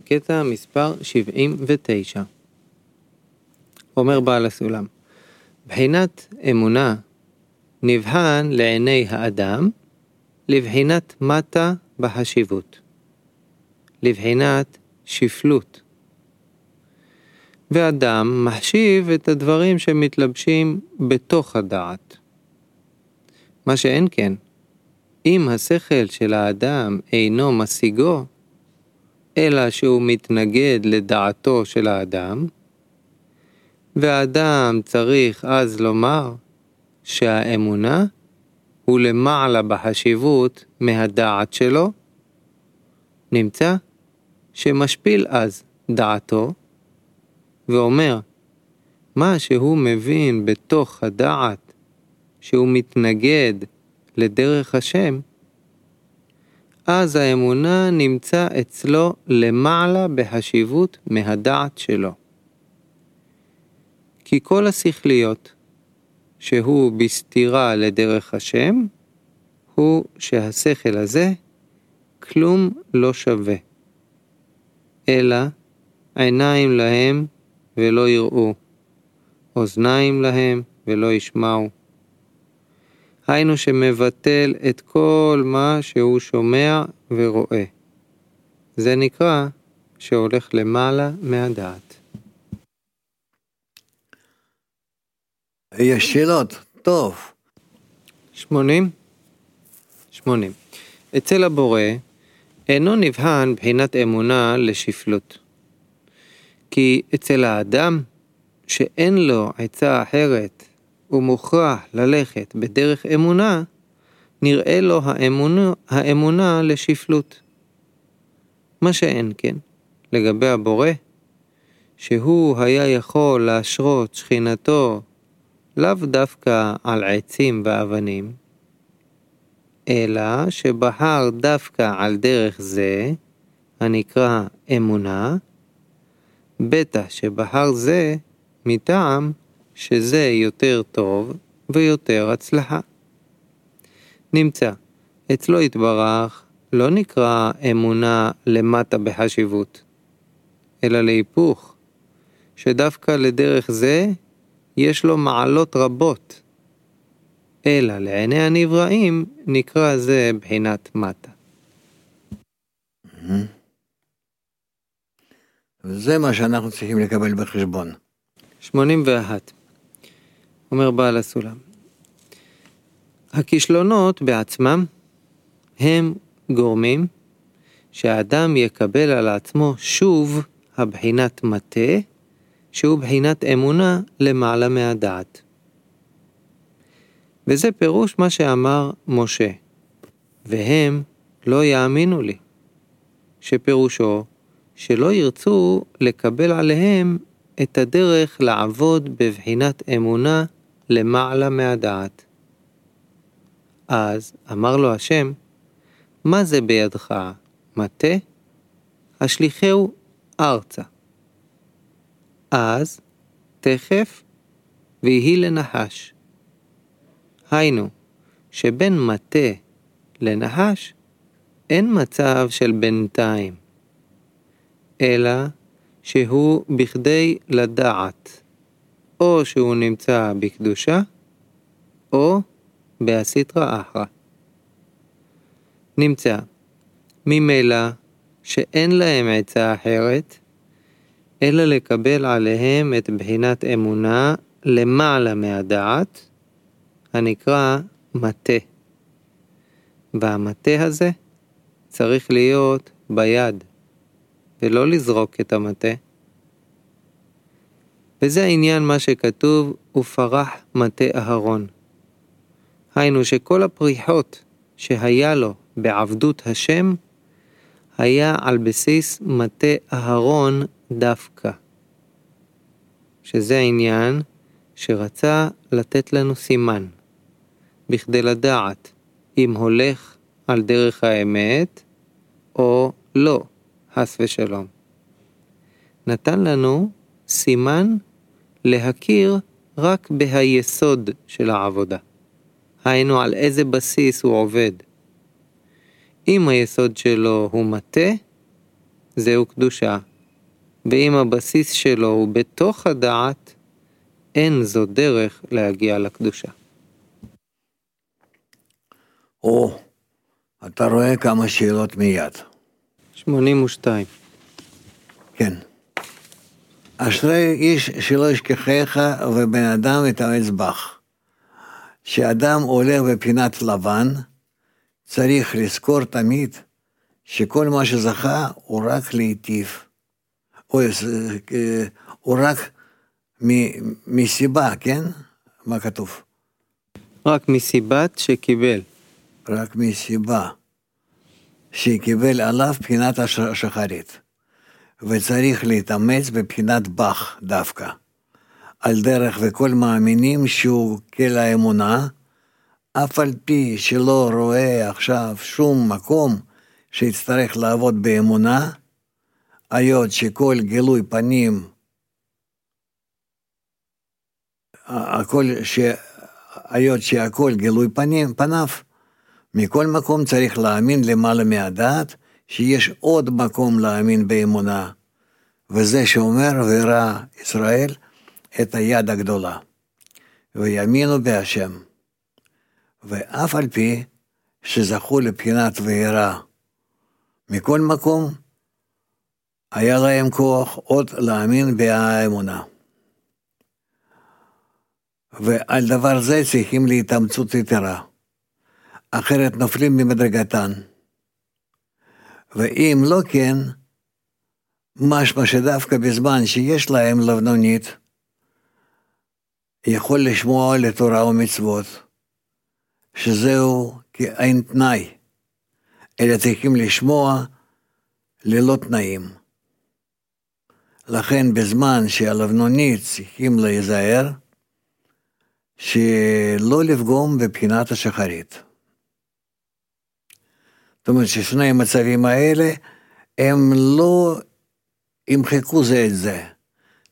בקטע מספר 79. אומר בעל הסולם, בחינת אמונה נבחן לעיני האדם לבחינת מטה בחשיבות, לבחינת שפלות. ואדם מחשיב את הדברים שמתלבשים בתוך הדעת. מה שאין כן, אם השכל של האדם אינו משיגו, אלא שהוא מתנגד לדעתו של האדם, והאדם צריך אז לומר שהאמונה הוא למעלה בחשיבות מהדעת שלו, נמצא שמשפיל אז דעתו, ואומר מה שהוא מבין בתוך הדעת שהוא מתנגד לדרך השם, אז האמונה נמצא אצלו למעלה בחשיבות מהדעת שלו. כי כל השכליות שהוא בסתירה לדרך השם, הוא שהשכל הזה כלום לא שווה, אלא עיניים להם ולא יראו, אוזניים להם ולא ישמעו. היינו שמבטל את כל מה שהוא שומע ורואה. זה נקרא שהולך למעלה מהדעת. יש שאלות, טוב. 80. אצל הבורא אינו נבחן בחינת אמונה לשפלות. כי אצל האדם שאין לו עצה אחרת ומוכרח ללכת בדרך אמונה, נראה לו האמונה לשפלות. מה שאין כן, לגבי הבורא, שהוא היה יכול להשרות שכינתו לאו דווקא על עצים ואבנים, אלא שבחר דווקא על דרך זה, הנקרא אמונה, בטח שבחר זה מטעם שזה יותר טוב ויותר הצלחה. נמצא, אצלו יתברך לא נקרא אמונה למטה בחשיבות, אלא להיפוך, שדווקא לדרך זה יש לו מעלות רבות, אלא לעיני הנבראים נקרא זה בחינת מטה. וזה מה שאנחנו צריכים לקבל בחשבון. 81. אומר בעל הסולם, הכישלונות בעצמם הם גורמים שהאדם יקבל על עצמו שוב הבחינת מטה, שהוא בחינת אמונה למעלה מהדעת. וזה פירוש מה שאמר משה, והם לא יאמינו לי, שפירושו שלא ירצו לקבל עליהם את הדרך לעבוד בבחינת אמונה למעלה מהדעת. אז אמר לו השם, מה זה בידך, מטה? השליחהו ארצה. אז תכף ויהי לנחש. היינו, שבין מטה לנחש אין מצב של בינתיים, אלא שהוא בכדי לדעת, או שהוא נמצא בקדושה, או בהסתרא אחרא. נמצא, ממילא שאין להם עצה אחרת, אלא לקבל עליהם את בחינת אמונה למעלה מהדעת, הנקרא מטה. והמטה הזה צריך להיות ביד, ולא לזרוק את המטה. וזה העניין מה שכתוב, ופרח מטה אהרון. היינו שכל הפריחות שהיה לו בעבדות השם, היה על בסיס מטה אהרון דווקא. שזה העניין שרצה לתת לנו סימן, בכדי לדעת אם הולך על דרך האמת או לא, חס ושלום. נתן לנו סימן להכיר רק בהיסוד של העבודה. היינו על איזה בסיס הוא עובד. אם היסוד שלו הוא מטה, זהו קדושה, ואם הבסיס שלו הוא בתוך הדעת, אין זו דרך להגיע לקדושה. אתה רואה כמה שאלות מיד. 82. כן. אשרי איש שלא ישכחך ובן אדם יתאמץ בך. שאדם הולך בפינת לבן, צריך לזכור תמיד שכל מה שזכה הוא רק להיטיב. הוא רק מסיבה, כן? מה כתוב? רק מסיבת שקיבל. רק מסיבה שקיבל עליו בחינת השחרית. וצריך להתאמץ בבחינת בך דווקא. על דרך וכל מאמינים שהוא כל האמונה, אף על פי שלא רואה עכשיו שום מקום שיצטרך לעבוד באמונה, היות שכל גילוי פנים, היות שהכל גילוי פניו, מכל מקום צריך להאמין למעלה מהדעת, שיש עוד מקום להאמין באמונה, וזה שאומר וירא ישראל את היד הגדולה, ויאמינו בהשם, ואף על פי שזכו לבחינת וירא, מכל מקום היה להם כוח עוד להאמין באמונה. ועל דבר זה צריכים להתאמצות יתרה, אחרת נופלים ממדרגתן. ואם לא כן, משמע שדווקא בזמן שיש להם לבנונית, יכול לשמוע לתורה ומצוות, שזהו כאין תנאי, אלא צריכים לשמוע ללא תנאים. לכן בזמן שהלבנונית צריכים להיזהר, שלא לפגום בבחינת השחרית. זאת אומרת ששני המצבים האלה, הם לא ימחקו זה את זה.